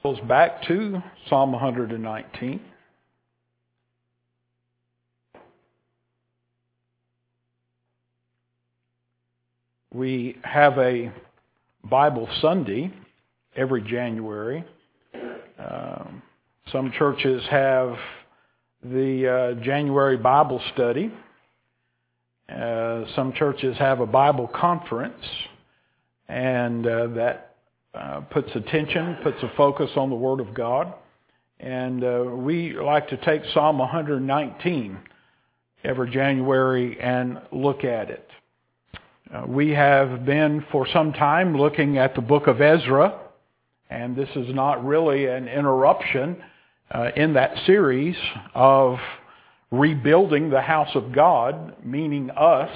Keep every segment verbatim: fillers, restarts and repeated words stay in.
Goes back to Psalm one nineteen. We have a Bible Sunday every January. Um, some churches have the uh, January Bible study. Uh, some churches have a Bible conference, and uh, that Uh, puts attention, puts a focus on the Word of God. And uh, we like to take Psalm one nineteen every January and look at it. Uh, we have been for some time looking at the book of Ezra, and this is not really an interruption uh, in that series of rebuilding the house of God, meaning us,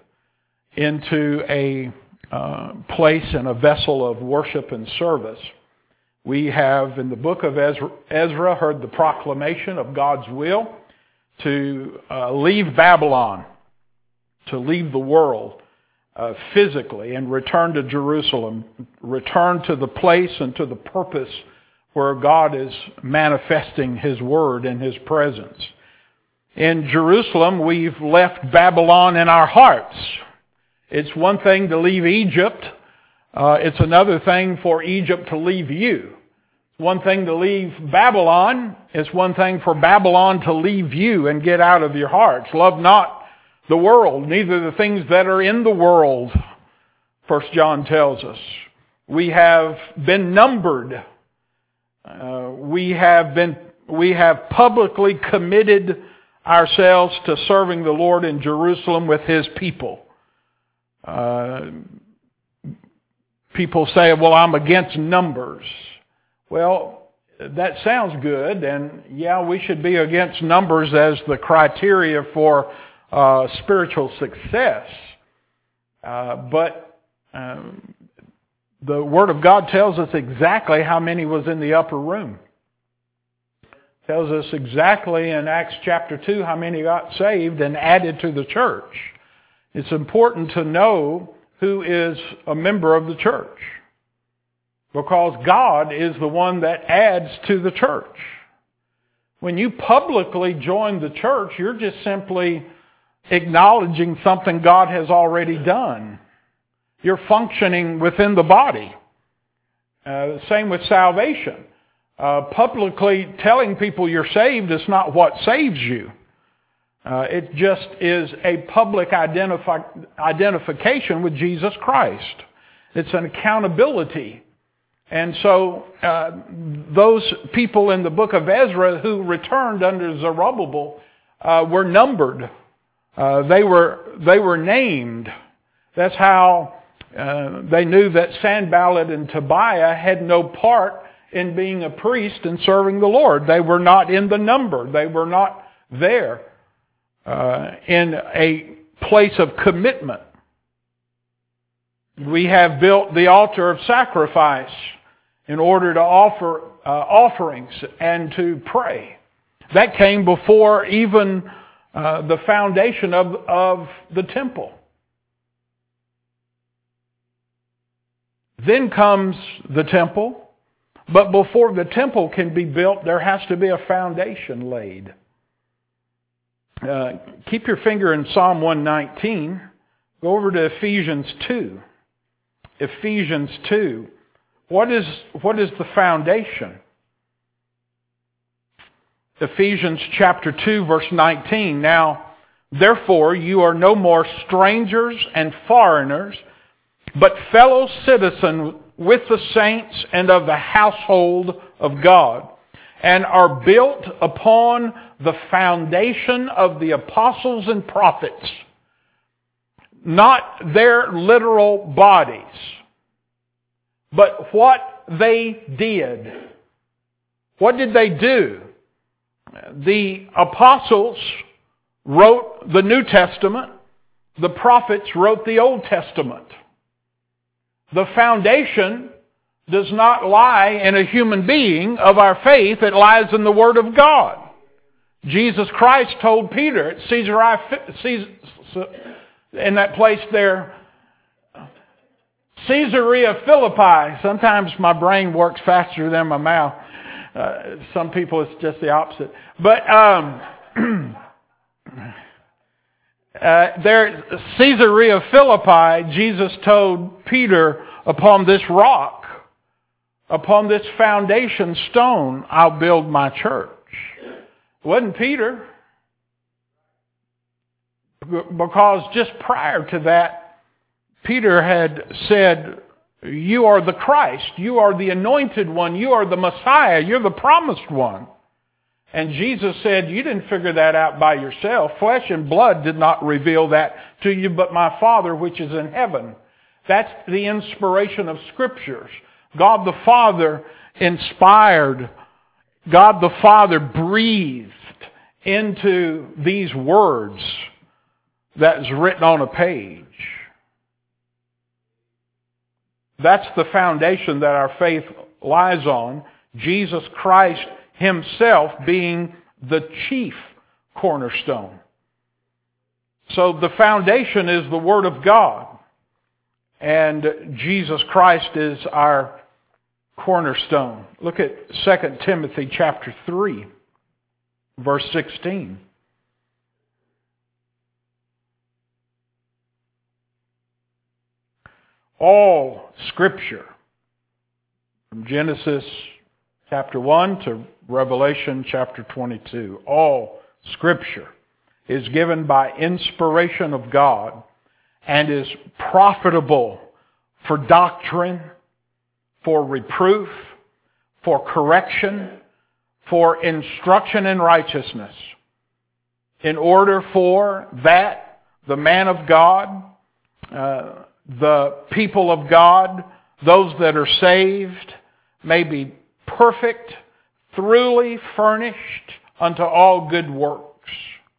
into a Uh, place and a vessel of worship and service. We have in the book of Ezra, Ezra heard the proclamation of God's will to uh, leave Babylon, to leave the world uh, physically and return to Jerusalem, return to the place and to the purpose where God is manifesting His Word and His presence. In Jerusalem, we've left Babylon in our hearts. It's one thing to leave Egypt. Uh, it's another thing for Egypt to leave you. It's one thing to leave Babylon. It's one thing for Babylon to leave you and get out of your hearts. Love not the world, neither the things that are in the world, First John tells us. We have been numbered. Uh, we have been, we have publicly committed ourselves to serving the Lord in Jerusalem with His people. Uh, people say, well, I'm against numbers. Well, that sounds good, and yeah, we should be against numbers as the criteria for uh, spiritual success. Uh, but um, the Word of God tells us exactly how many was in the upper room. Tells us exactly in Acts chapter two how many got saved and added to the church. It's important to know who is a member of the church, because God is the one that adds to the church. When you publicly join the church, you're just simply acknowledging something God has already done. You're functioning within the body. Uh, same with salvation. Uh, publicly telling people you're saved is not what saves you. Uh, it just is a public identifi- identification with Jesus Christ. It's an accountability. And so uh, those people in the book of Ezra who returned under Zerubbabel uh, were numbered. Uh, they were they were named. That's how uh, they knew that Sanballat and Tobiah had no part in being a priest and serving the Lord. They were not in the number. They were not there. Uh, in a place of commitment. We have built the altar of sacrifice in order to offer uh, offerings and to pray. That came before even uh, the foundation of, of the temple. Then comes the temple, but before the temple can be built, there has to be a foundation laid. Uh, keep your finger in Psalm one nineteen. Go over to Ephesians two. Ephesians two. What is, what is the foundation? Ephesians chapter two, verse nineteen. Now, therefore, you are no more strangers and foreigners, but fellow citizens with the saints and of the household of God, and are built upon the foundation of the apostles and prophets, not their literal bodies, but what they did. What did they do? The apostles wrote the New Testament. The prophets wrote the Old Testament. The foundation does not lie in a human being of our faith. It lies in the Word of God. Jesus Christ told Peter at Caesarea, in that place there, Caesarea Philippi. Sometimes my brain works faster than my mouth. Uh, some people it's just the opposite. But um, uh, there, Caesarea Philippi, Jesus told Peter, upon this rock, upon this foundation stone, I'll build my church. It wasn't Peter. Because just prior to that, Peter had said, you are the Christ, you are the anointed one, you are the Messiah, you're the promised one. And Jesus said, you didn't figure that out by yourself. Flesh and blood did not reveal that to you, but my Father which is in heaven. That's the inspiration of Scriptures. God the Father inspired, God the Father breathed into these words that is written on a page. That's the foundation that our faith lies on. Jesus Christ Himself being the chief cornerstone. So the foundation is the Word of God. And Jesus Christ is our cornerstone. Look at Second Timothy chapter three, verse sixteen. All Scripture, from Genesis chapter one to Revelation chapter twenty-two, all Scripture is given by inspiration of God and is profitable for doctrine, for reproof, for correction, for instruction in righteousness, in order for that the man of God, uh, the people of God, those that are saved, may be perfect, thoroughly furnished unto all good works.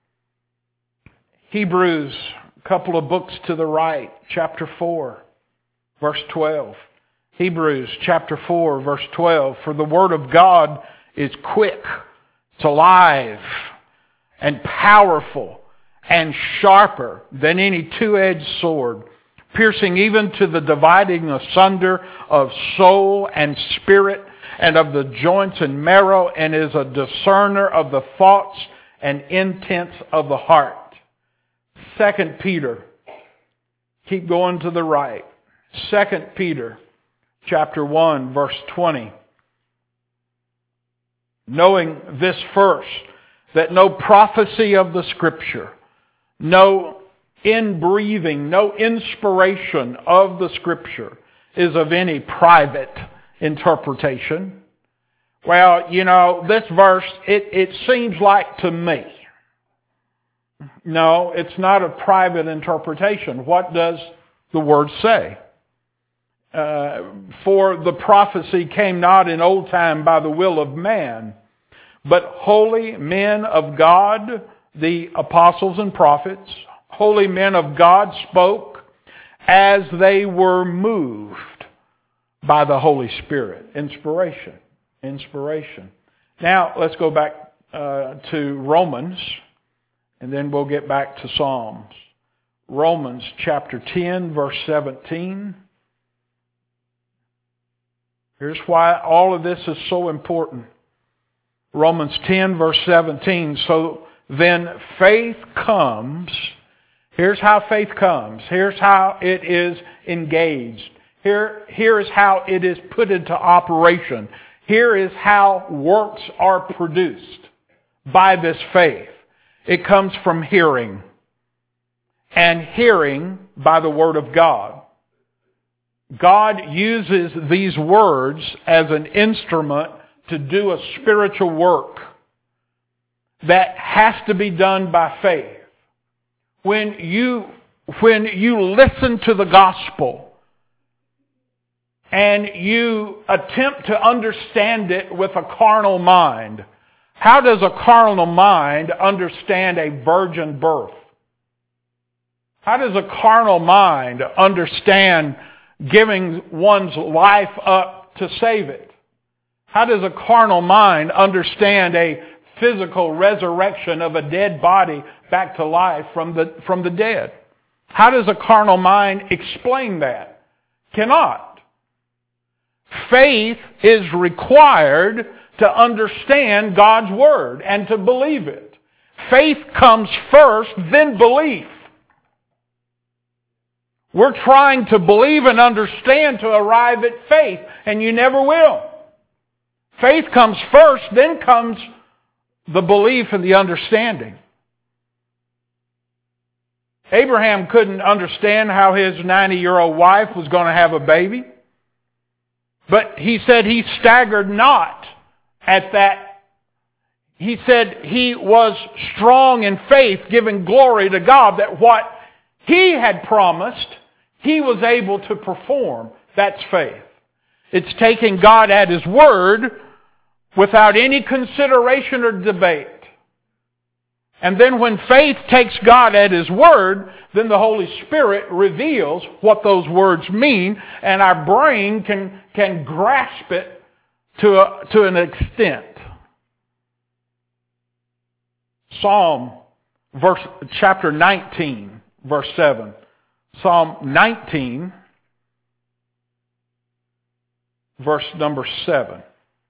Hebrews, a couple of books to the right, chapter four, verse twelve. Hebrews chapter four, verse twelve. For the Word of God is quick, it's alive, and powerful, and sharper than any two-edged sword, piercing even to the dividing asunder of soul and spirit, and of the joints and marrow, and is a discerner of the thoughts and intents of the heart. Second Peter, keep going to the right. Second Peter chapter one, verse twenty. Knowing this first, that no prophecy of the Scripture, no inbreathing, no inspiration of the Scripture is of any private interpretation. Well, you know, this verse, it, it seems like to me. No, it's not a private interpretation. What does the Word say? Uh, for the prophecy came not in old time by the will of man, but holy men of God, the apostles and prophets, holy men of God spoke as they were moved by the Holy Spirit. Inspiration. Inspiration. Now, let's go back uh, to Romans, and then we'll get back to Psalms. Romans chapter ten, verse seventeen. Here's why all of this is so important. Romans ten, verse seventeen. So then faith comes. Here's how faith comes. Here's how it is engaged. Here, here is how it is put into operation. Here is how works are produced by this faith. It comes from hearing. And hearing by the Word of God. God uses these words as an instrument to do a spiritual work that has to be done by faith. When you, when you listen to the gospel and you attempt to understand it with a carnal mind, how does a carnal mind understand a virgin birth? How does a carnal mind understand giving one's life up to save it? How does a carnal mind understand a physical resurrection of a dead body back to life from the, from the dead? How does a carnal mind explain that? Cannot. Faith is required to understand God's Word and to believe it. Faith comes first, then belief. We're trying to believe and understand to arrive at faith, and you never will. Faith comes first, then comes the belief and the understanding. Abraham couldn't understand how his ninety-year-old wife was going to have a baby. But he said he staggered not at that. He said he was strong in faith, giving glory to God, that what he had promised, he was able to perform. That's faith. It's taking God at His word without any consideration or debate. And then when faith takes God at His word, then the Holy Spirit reveals what those words mean, and our brain can, can grasp it to, a, to an extent. Psalm verse, chapter nineteen, verse seven. Psalm nineteen, verse number seven.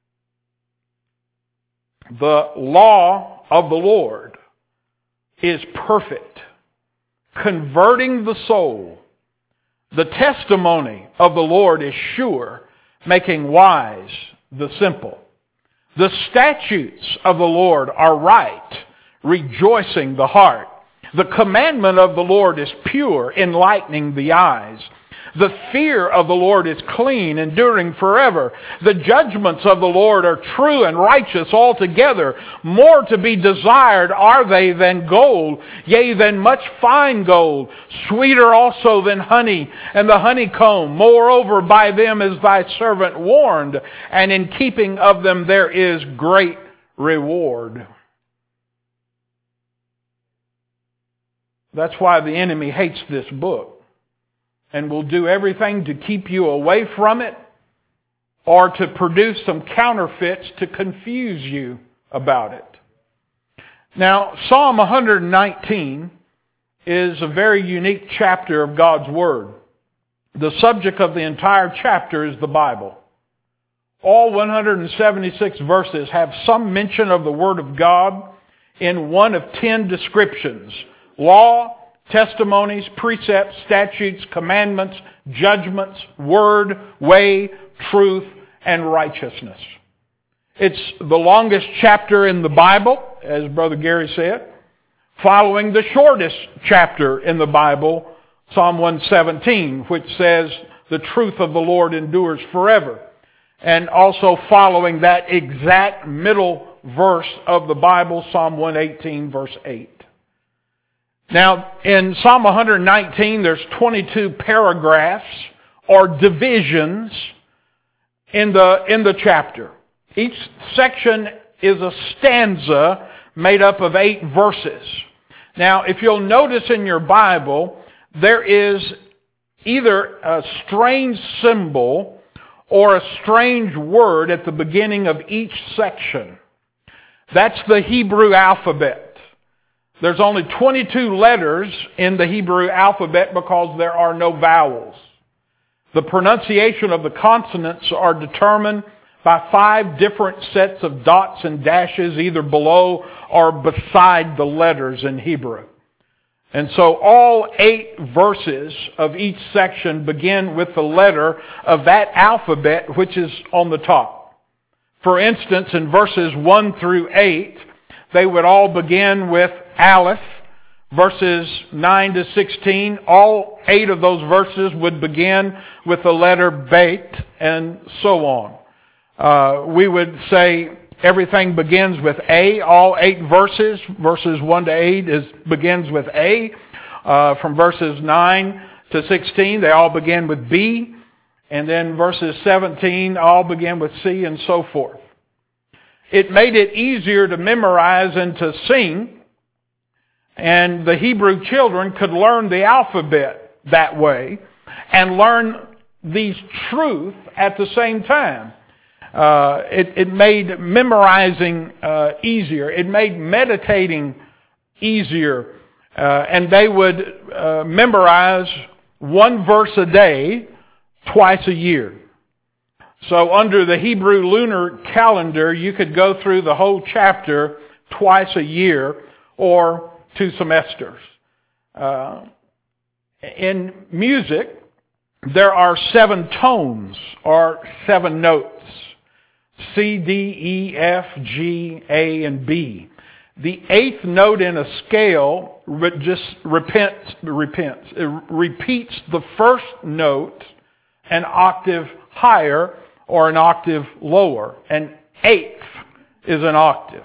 The law of the Lord is perfect, converting the soul. The testimony of the Lord is sure, making wise the simple. The statutes of the Lord are right, rejoicing the heart. The commandment of the Lord is pure, enlightening the eyes. The fear of the Lord is clean, enduring forever. The judgments of the Lord are true and righteous altogether. More to be desired are they than gold, yea, than much fine gold. Sweeter also than honey and the honeycomb. Moreover, by them is thy servant warned, and in keeping of them there is great reward. That's why the enemy hates this book and will do everything to keep you away from it or to produce some counterfeits to confuse you about it. Now, Psalm one nineteen is a very unique chapter of God's Word. The subject of the entire chapter is the Bible. All one hundred seventy-six verses have some mention of the Word of God in one of ten descriptions: law, testimonies, precepts, statutes, commandments, judgments, word, way, truth, and righteousness. It's the longest chapter in the Bible, as Brother Gary said, following the shortest chapter in the Bible, Psalm one seventeen, which says, the truth of the Lord endures forever. And also following that exact middle verse of the Bible, Psalm one eighteen, verse eight. Now, in Psalm one nineteen, there's twenty-two paragraphs or divisions in the, in the chapter. Each section is a stanza made up of eight verses. Now, if you'll notice in your Bible, there is either a strange symbol or a strange word at the beginning of each section. That's the Hebrew alphabet. There's only twenty-two letters in the Hebrew alphabet because there are no vowels. The pronunciation of the consonants are determined by five different sets of dots and dashes either below or beside the letters in Hebrew. And so all eight verses of each section begin with the letter of that alphabet which is on the top. For instance, in verses one through eight, they would all begin with Aleph. Verses nine to sixteen, all eight of those verses would begin with the letter Bet, and so on. Uh, we would say everything begins with A. All eight verses, verses one to eight, is begins with A. Uh, from verses nine to sixteen, they all begin with B. And then verses seventeen all begin with C, and so forth. It made it easier to memorize and to sing. And the Hebrew children could learn the alphabet that way and learn these truths at the same time. Uh, it, it made memorizing uh, easier. It made meditating easier. Uh, and they would uh, memorize one verse a day twice a year. So under the Hebrew lunar calendar, you could go through the whole chapter twice a year or two semesters. Uh, in music, there are seven tones or seven notes. C, D, E, F, G, A, and B. The eighth note in a scale re- just repents, repents. It repeats the first note an octave higher or an octave lower. An eighth is an octave.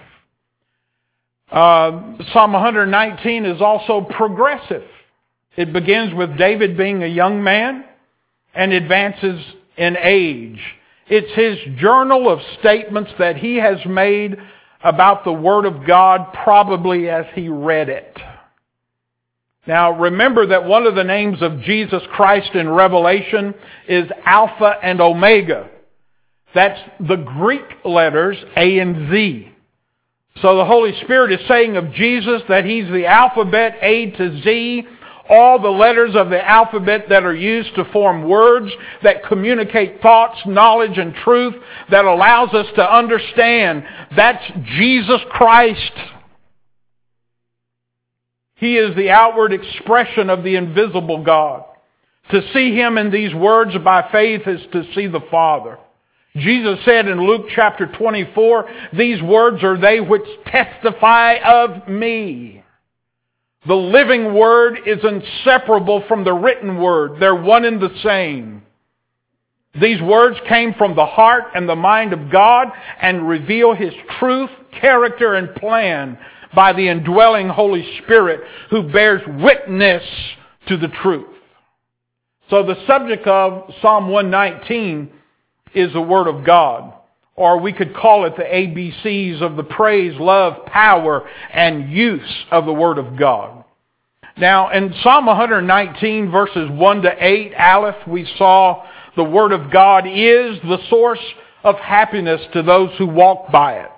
Uh, Psalm one nineteen is also progressive. It begins with David being a young man and advances in age. It's his journal of statements that he has made about the Word of God probably as he read it. Now remember that one of the names of Jesus Christ in Revelation is Alpha and Omega. That's the Greek letters A and Z. So the Holy Spirit is saying of Jesus that He's the alphabet A to Z, all the letters of the alphabet that are used to form words that communicate thoughts, knowledge, and truth that allows us to understand that's Jesus Christ. He is the outward expression of the invisible God. To see Him in these words by faith is to see the Father. Jesus said in Luke chapter twenty-four, "These words are they which testify of me." The living Word is inseparable from the written Word. They're one and the same. These words came from the heart and the mind of God and reveal His truth, character, and plan by the indwelling Holy Spirit who bears witness to the truth. So the subject of Psalm one nineteen is the Word of God. Or we could call it the A B Cs of the praise, love, power, and use of the Word of God. Now, in Psalm one nineteen, verses one to eight, Aleph, we saw the Word of God is the source of happiness to those who walk by it.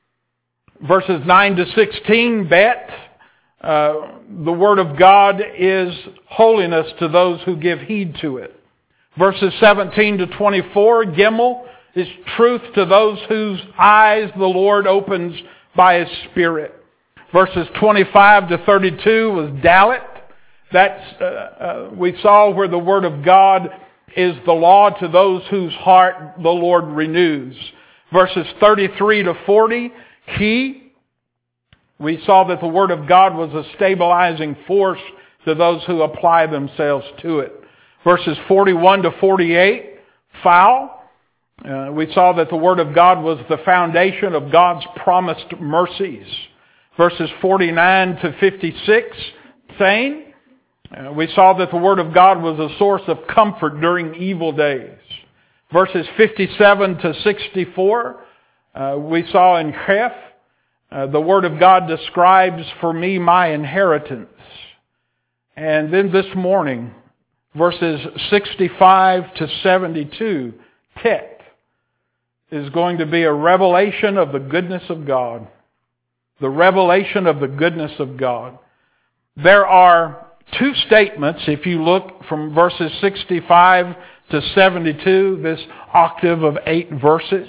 Verses nine to sixteen, Bet, uh, the Word of God is holiness to those who give heed to it. Verses seventeen to twenty-four, Gimel, is truth to those whose eyes the Lord opens by His Spirit. Verses twenty-five to thirty-two was Dalet. That's, uh, uh, we saw where the Word of God is the law to those whose heart the Lord renews. Verses thirty-three to forty, Ki. We saw that the Word of God was a stabilizing force to those who apply themselves to it. Verses forty-one to forty-eight, Foul. Uh, we saw that the Word of God was the foundation of God's promised mercies. Verses forty-nine to fifty-six, Thain. Uh, we saw that the Word of God was a source of comfort during evil days. Verses fifty-seven to sixty-four, uh, we saw in Chef, uh, the Word of God describes for me my inheritance. And then this morning, verses sixty-five to seventy-two, Tet, is going to be a revelation of the goodness of God. The revelation of the goodness of God. There are two statements, if you look from verses sixty-five to seventy-two, this octave of eight verses.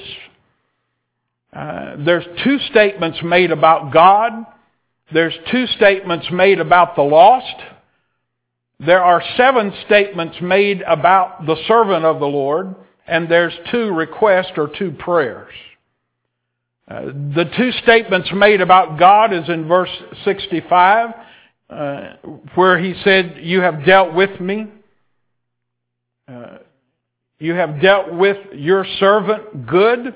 Uh, there's two statements made about God. There's two statements made about the lost. There are seven statements made about the servant of the Lord. And there's two requests or two prayers. Uh, the two statements made about God is in verse sixty-five, uh, where He said, "You have dealt with me. Uh, you have dealt with your servant good."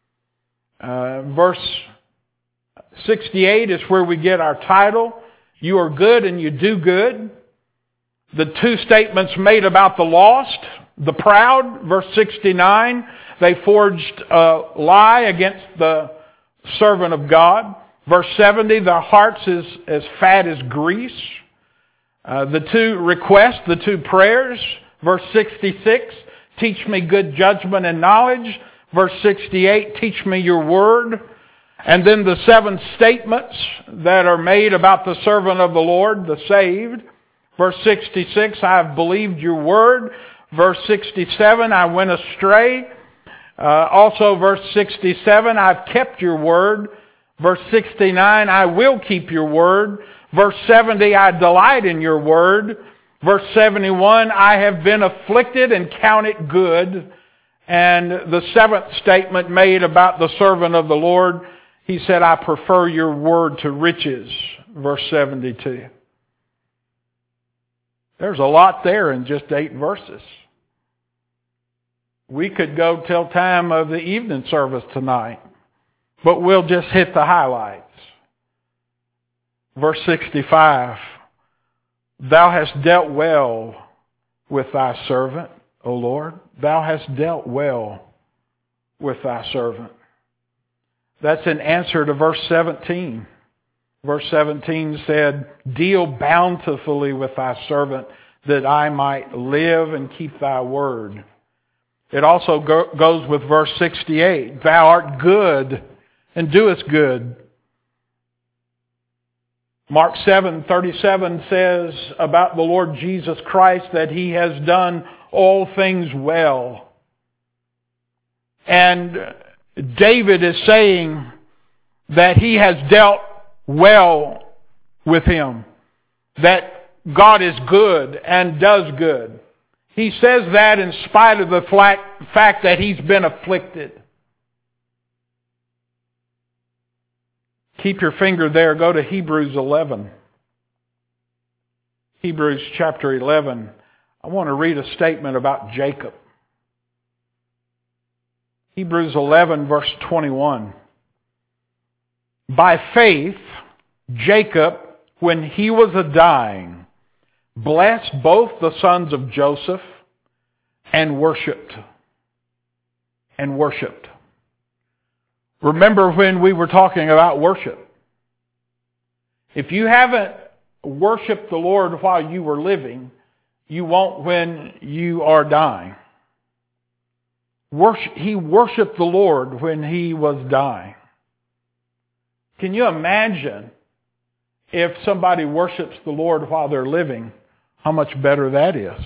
Uh, verse sixty-eight is where we get our title, "You are good and you do good." The two statements made about the lost, the proud, verse sixty-nine, they forged a lie against the servant of God. Verse seventy, their hearts is as fat as grease. Uh, the two requests, the two prayers, verse sixty-six, teach me good judgment and knowledge. Verse sixty-eight, teach me your word. And then the seven statements that are made about the servant of the Lord, the saved. Verse sixty-six, I have believed your word. Verse sixty-seven, I went astray. Uh, also verse sixty-seven, I've kept your word. Verse sixty-nine, I will keep your word. Verse seventy, I delight in your word. Verse seventy-one, I have been afflicted and count it good. And the seventh statement made about the servant of the Lord, he said, I prefer your word to riches. Verse seventy-two. There's a lot there in just eight verses. We could go till time of the evening service tonight, but we'll just hit the highlights. Verse sixty-five, Thou hast dealt well with thy servant, O Lord. Thou hast dealt well with thy servant. That's an answer to verse seventeen. Verse seventeen said, Deal bountifully with thy servant, that I might live and keep thy word. It also go, goes with verse sixty-eight. Thou art good and doest good. Mark seven thirty-seven says about the Lord Jesus Christ that He has done all things well. And David is saying that he has dealt well with him. That God is good and does good. He says that in spite of the fact that he's been afflicted. Keep your finger there. Go to Hebrews eleven. Hebrews chapter eleven. I want to read a statement about Jacob. Hebrews eleven verse twenty-one. By faith, Jacob, when he was a dying, blessed both the sons of Joseph and worshipped. And worshipped. Remember when we were talking about worship. If you haven't worshiped the Lord while you were living, you won't when you are dying. Worship, he worshiped the Lord when he was dying. Can you imagine if somebody worships the Lord while they're living, how much better that is?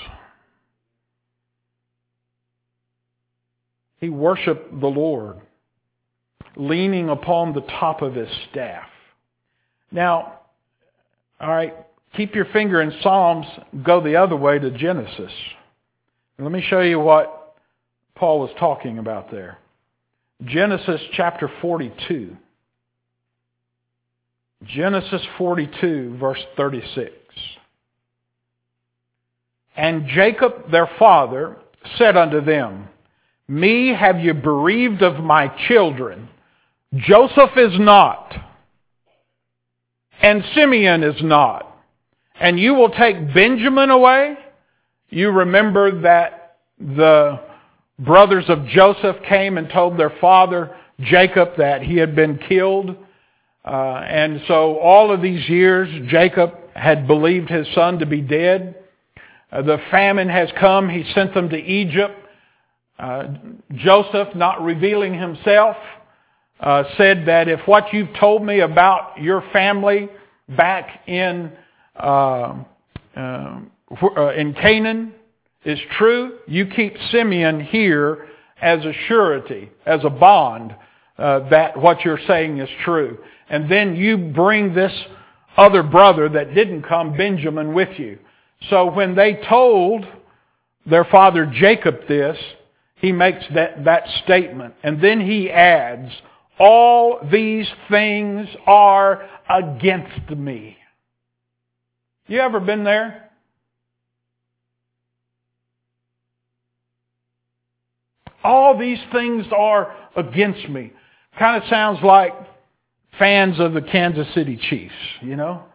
He worshiped the Lord, leaning upon the top of his staff. Now, all right, keep your finger in Psalms, go the other way to Genesis. Let me show you what Paul was talking about there. Genesis chapter forty-two. Genesis forty-two, verse thirty-six. And Jacob their father said unto them, Me have you bereaved of my children. Joseph is not, and Simeon is not. And you will take Benjamin away? You remember that the brothers of Joseph came and told their father, Jacob, that he had been killed. Uh, and so all of these years, Jacob had believed his son to be dead. Uh, the famine has come. He sent them to Egypt. Uh, Joseph, not revealing himself, uh, said that if what you've told me about your family back in uh, uh, in Canaan is true, you keep Simeon here as a surety, as a bond, uh, that what you're saying is true. And then you bring this other brother that didn't come, Benjamin, with you. So when they told their father Jacob this, he makes that, that statement. And then he adds, all these things are against me. You ever been there? All these things are against me. Kind of sounds like fans of the Kansas City Chiefs, you know?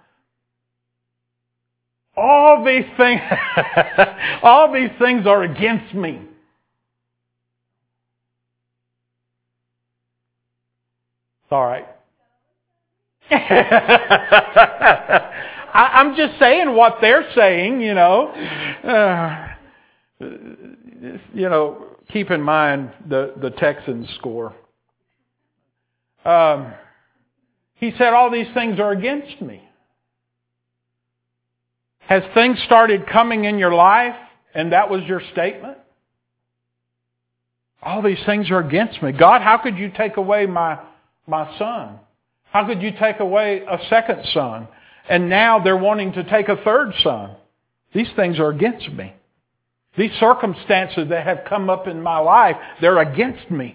All these things, all these things are against me. It's all right. I, I'm just saying what they're saying, you know. Uh, you know, keep in mind the, the Texans score. Um, he said, all these things are against me. Has things started coming in your life and that was your statement? All these things are against me. God, how could you take away my, my son? How could you take away a second son? And now they're wanting to take a third son. These things are against me. These circumstances that have come up in my life, they're against me.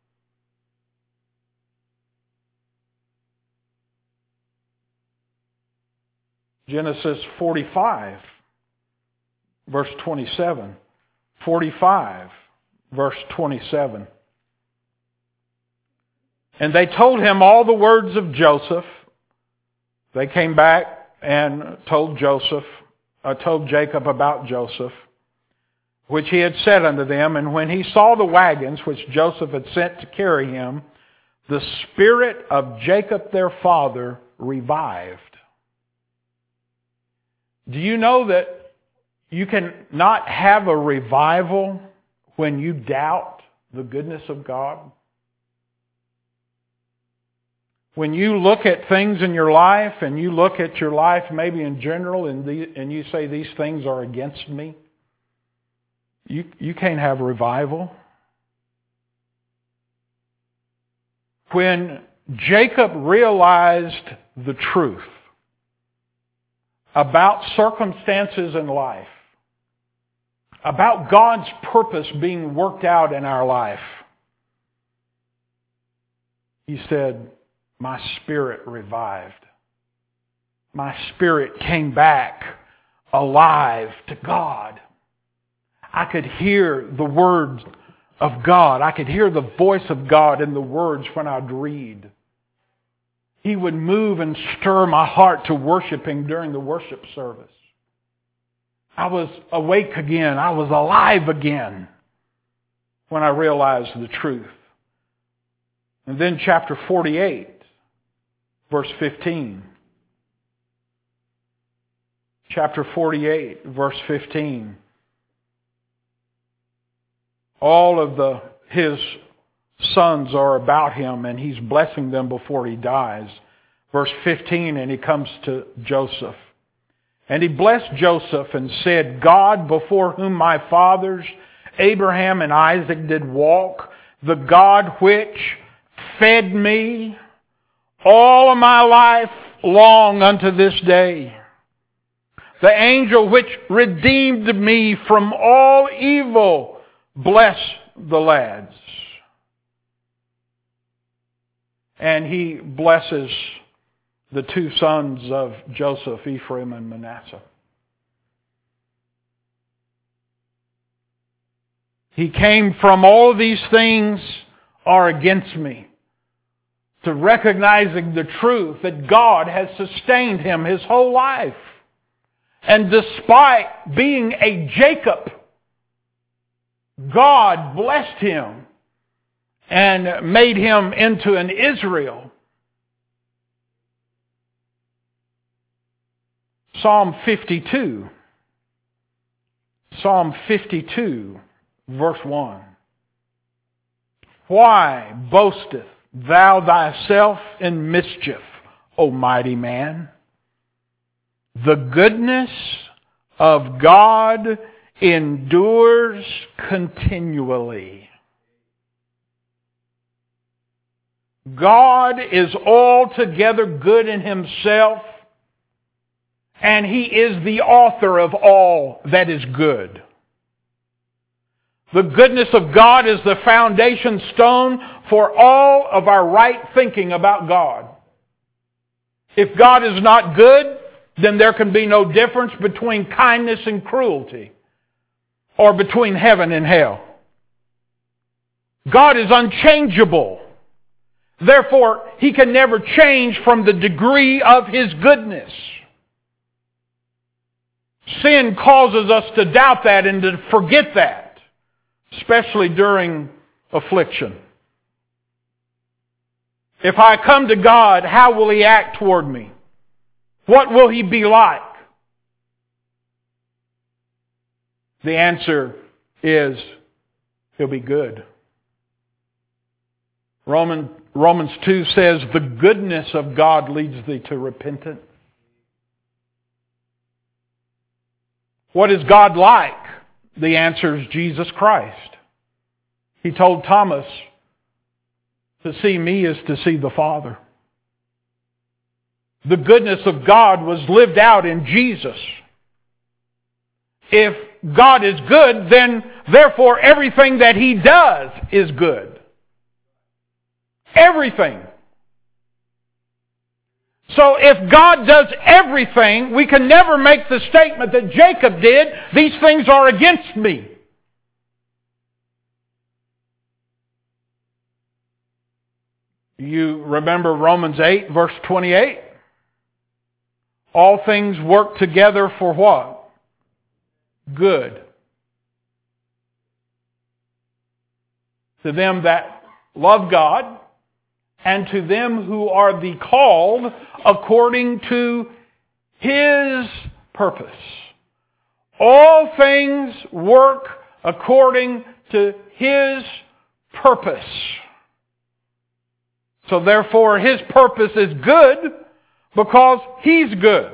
Genesis forty-five, verse twenty-seven. forty-five, verse twenty-seven. And they told him all the words of Joseph. They came back and told Joseph, uh, told Jacob about Joseph, which he had said unto them. And when he saw the wagons which Joseph had sent to carry him, the spirit of Jacob their father revived. Do you know that you can not have a revival when you doubt the goodness of God? When you look at things in your life and you look at your life maybe in general and, the, and you say these things are against me, you, you can't have revival. When Jacob realized the truth about circumstances in life, about God's purpose being worked out in our life, he said, my spirit revived. My spirit came back alive to God. I could hear the words of God. I could hear the voice of God in the words when I'd read. He would move and stir my heart to worship Him during the worship service. I was awake again. I was alive again when I realized the truth. And then chapter forty-eight, verse fifteen. Chapter forty-eight, verse fifteen. All of the his sons are about him, and he's blessing them before he dies. Verse fifteen, and he comes to Joseph. And he blessed Joseph and said, God before whom my fathers Abraham and Isaac did walk, the God which fed me all of my life long unto this day, the angel which redeemed me from all evil, bless the lads. And he blesses the two sons of Joseph, Ephraim and Manasseh. He came from all of these things are against me, to recognizing the truth that God has sustained him his whole life. And despite being a Jacob, God blessed him and made him into an Israel. Psalm fifty-two. Psalm fifty-two, verse one. Why boasteth thou thyself in mischief, O mighty man? The goodness of God endures continually. God is altogether good in Himself, and He is the author of all that is good. The goodness of God is the foundation stone for all of our right thinking about God. If God is not good, then there can be no difference between kindness and cruelty, or between heaven and hell. God is unchangeable. Therefore, He can never change from the degree of His goodness. Sin causes us to doubt that and to forget that, especially during affliction. If I come to God, how will He act toward me? What will He be like? The answer is, He'll be good. Roman, Romans two says, the goodness of God leads thee to repentance. What is God like? The answer is Jesus Christ. He told Thomas, to see me is to see the Father. The goodness of God was lived out in Jesus. If God is good, then therefore everything that He does is good. Everything. So if God does everything, we can never make the statement that Jacob did, these things are against me. You remember Romans eight, verse twenty-eight? All things work together for what? Good. To them that love God, and to them who are the called according to His purpose. All things work according to His purpose. So therefore His purpose is good because He's good.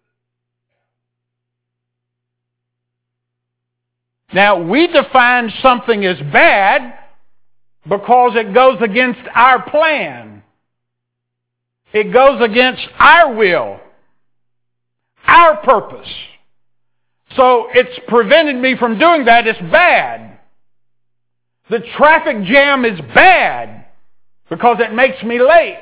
Now we define something as bad because it goes against our plan. It goes against our will, our purpose. So it's prevented me from doing that. It's bad. The traffic jam is bad because it makes me late.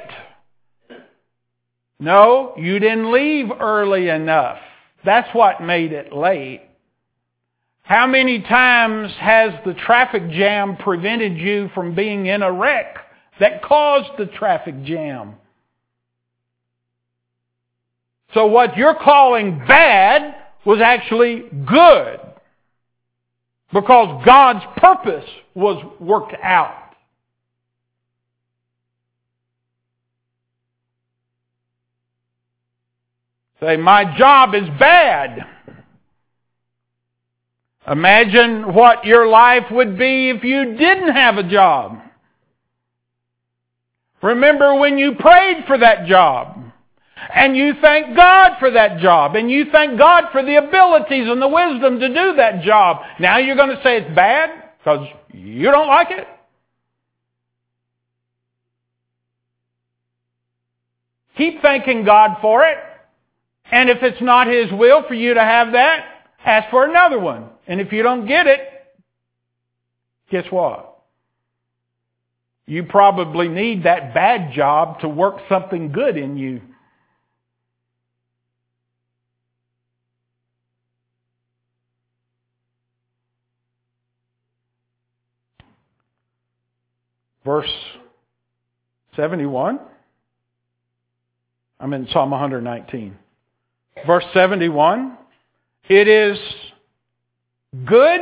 No, you didn't leave early enough. That's what made it late. How many times has the traffic jam prevented you from being in a wreck that caused the traffic jam? So what you're calling bad was actually good because God's purpose was worked out. Say, my job is bad. Imagine what your life would be if you didn't have a job. Remember when you prayed for that job. And you thank God for that job. And you thank God for the abilities and the wisdom to do that job. Now you're going to say it's bad because you don't like it? Keep thanking God for it. And if it's not His will for you to have that, ask for another one. And if you don't get it, guess what? You probably need that bad job to work something good in you. Verse seventy-one. I'm in Psalm one nineteen. Verse seventy-one. It is good.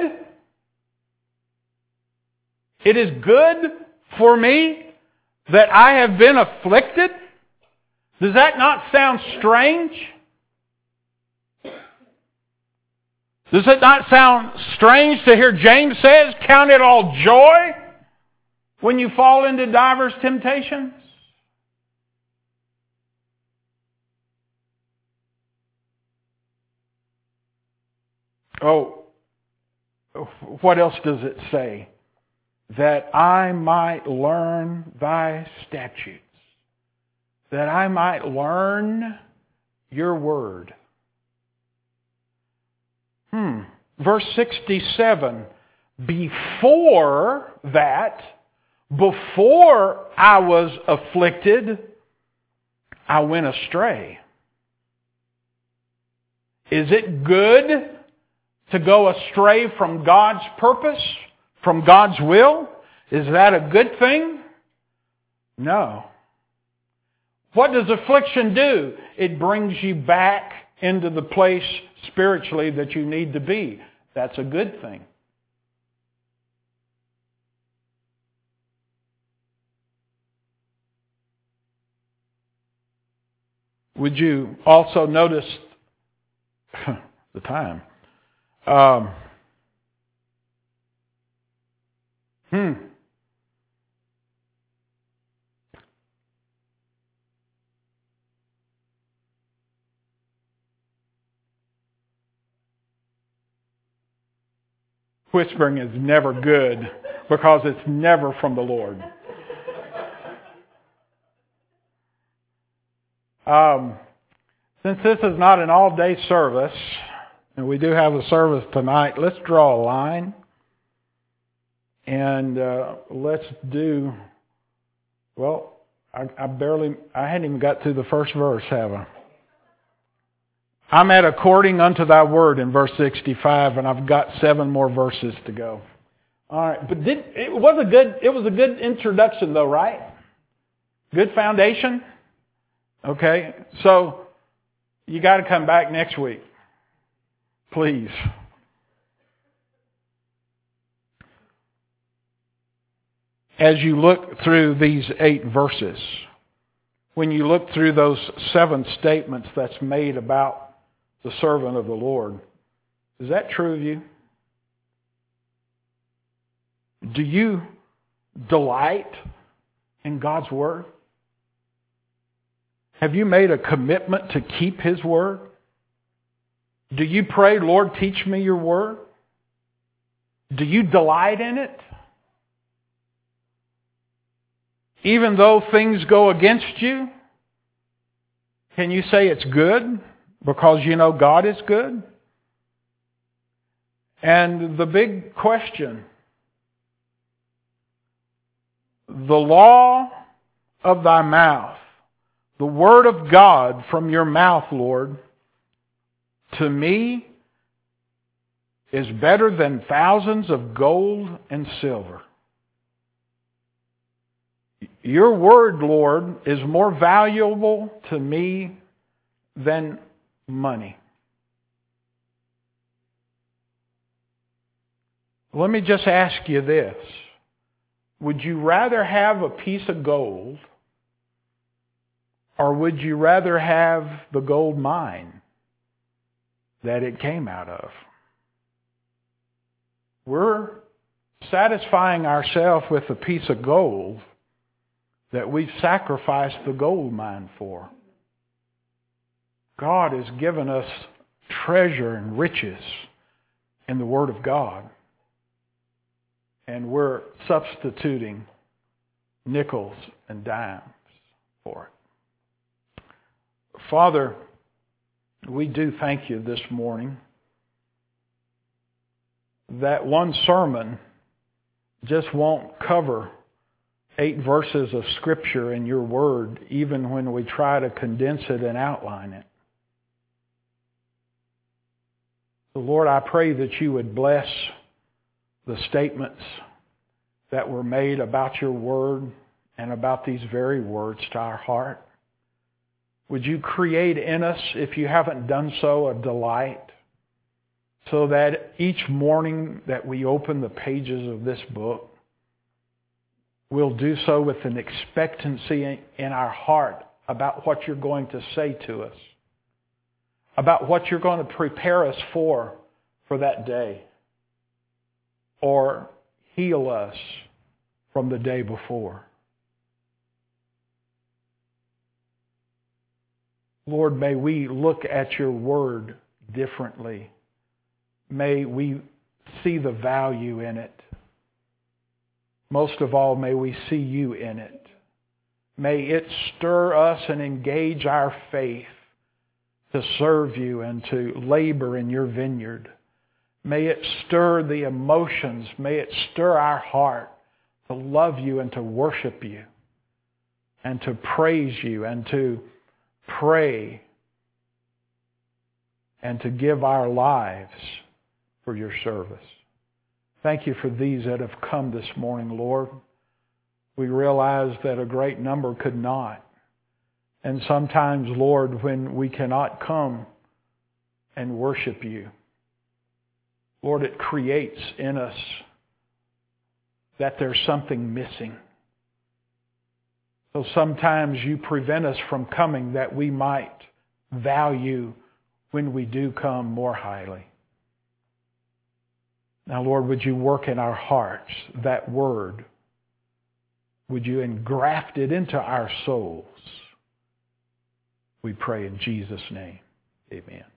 It is good for me that I have been afflicted. Does that not sound strange? Does it not sound strange to hear James says, count it all joy when you fall into divers temptations? Oh, what else does it say? That I might learn thy statutes. That I might learn your word. Hmm. Verse sixty-seven. Before that, before I was afflicted, I went astray. Is it good to go astray from God's purpose, from God's will? Is that a good thing? No. What does affliction do? It brings you back into the place spiritually that you need to be. That's a good thing. Would you also notice the time? Um, hmm. Whispering is never good because it's never from the Lord. Um, since this is not an all-day service, and we do have a service tonight, let's draw a line. And uh, let's do, well, I, I barely, I hadn't even got to the first verse, have I? I'm at according unto thy word in verse sixty-five, and I've got seven more verses to go. All right, but did, it was a good, it was a good introduction though, right? Good foundation? Okay, so you got to come back next week. Please. As you look through these eight verses, when you look through those seven statements that's made about the servant of the Lord, is that true of you? Do you delight in God's Word? Have you made a commitment to keep His Word? Do you pray, Lord, teach me your Word? Do you delight in it? Even though things go against you, can you say it's good because you know God is good? And the big question, the law of thy mouth, the word of God from your mouth, Lord, to me is better than thousands of gold and silver. Your word, Lord, is more valuable to me than money. Let me just ask you this. Would you rather have a piece of gold, or would you rather have the gold mine that it came out of? We're satisfying ourselves with a piece of gold that we've sacrificed the gold mine for. God has given us treasure and riches in the Word of God. And we're substituting nickels and dimes for it. Father, we do thank you this morning that one sermon just won't cover eight verses of Scripture in your Word, even when we try to condense it and outline it. So Lord, I pray that you would bless the statements that were made about your Word and about these very words to our heart. Would you create in us, if you haven't done so, a delight, so that each morning that we open the pages of this book, we'll do so with an expectancy in our heart about what you're going to say to us, about what you're going to prepare us for, for that day, or heal us from the day before. Lord, may we look at your word differently. May we see the value in it. Most of all, may we see you in it. May it stir us and engage our faith to serve you and to labor in your vineyard. May it stir the emotions. May it stir our heart to love you and to worship you and to praise you and to pray and to give our lives for your service. Thank you for these that have come this morning, Lord. We realize that a great number could not. And sometimes, Lord, when we cannot come and worship you, Lord, it creates in us that there's something missing. So sometimes you prevent us from coming that we might value when we do come more highly. Now, Lord, would you work in our hearts that word? Would you engraft it into our souls? We pray in Jesus' name. Amen.